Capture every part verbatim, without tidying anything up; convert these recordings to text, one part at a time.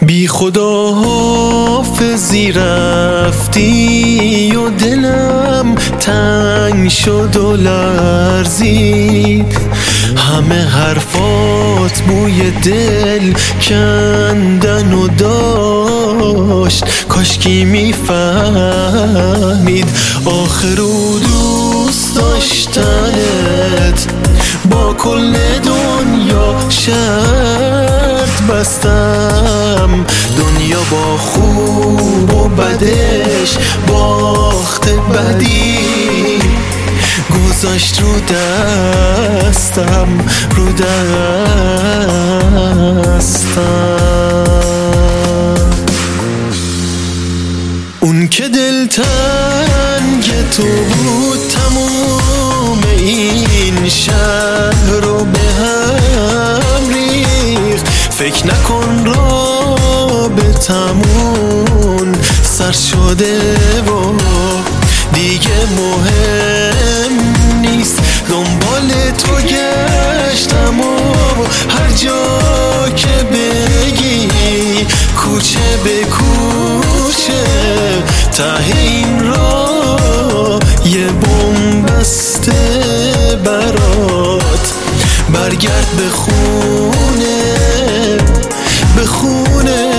بی خدا حافظی رفتی و دلم تنگ شد و لرزید. همه حرفات بوی دل کندن و داشت، کاشکی میفهمید آخرو دوست داشتنت با کل دنیا شرط بستم. دنیا با خوب و بدش باخت بدی گذاشت رو دستم، رو دستم. اون که دلتنگ تو بود تموم این شهر رو به هم ریخت. فکر نکن رابطمون سر شده و دیگه مهم نیست. دنبال تو گشتم و هر جا که بگی کوچه به کوچه ته این راه یه بن‌بسته برات. برگرد به خونه، به خونه.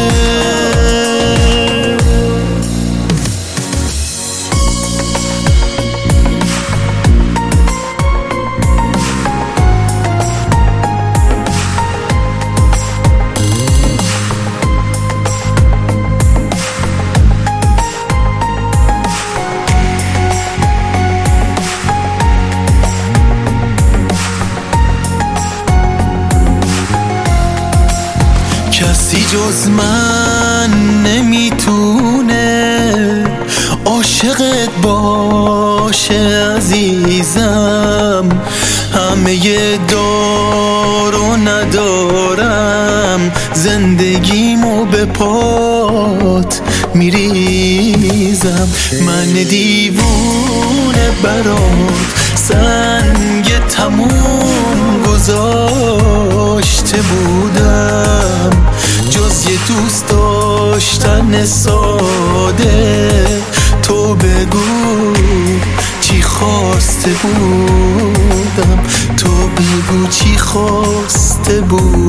کسی جز من نمیتونه عاشقت باشه عزیزم. همه دار و ندارم، زندگیمو به پات میریزم. من دیوونه برات سنگ تموم گذاشته بودم. جز یه دوست داشتن ساده تو بگو چی خواسته بودم، تو بگو چی خواسته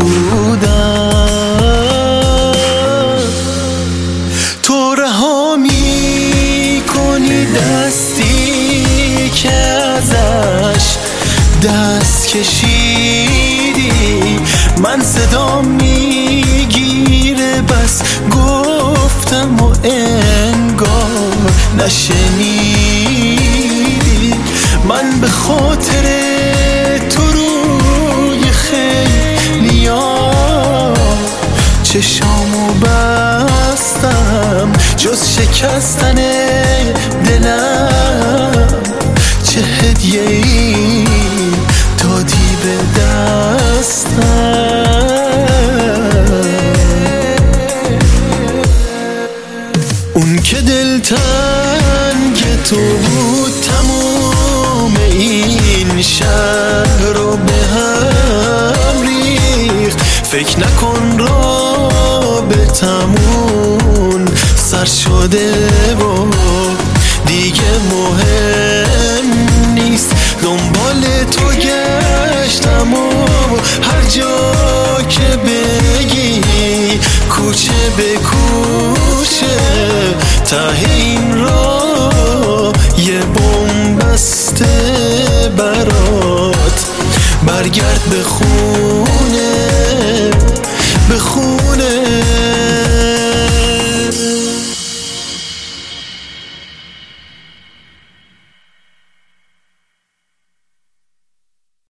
بودم. تو رها می‌کنی دستی که ازش دست کشیدی، من صدا میگیره بس گفتم و انگار نشنیدی. من به خاطر تو روی خیلیا چشامو بستم، جز شکستن دلم چه هدیه‌ای دادی به دستم. اون که دلتنگ تو بود تموم این شهر رو به هم ریخت. فکر نکن رابطمون سر شده و دیگه مهم نیست. دنبال تو گشتم و هر جا که بگی کوچه به کوچه ته این راه یه بن‌بسته برات. برگرد به خونه، به خونه.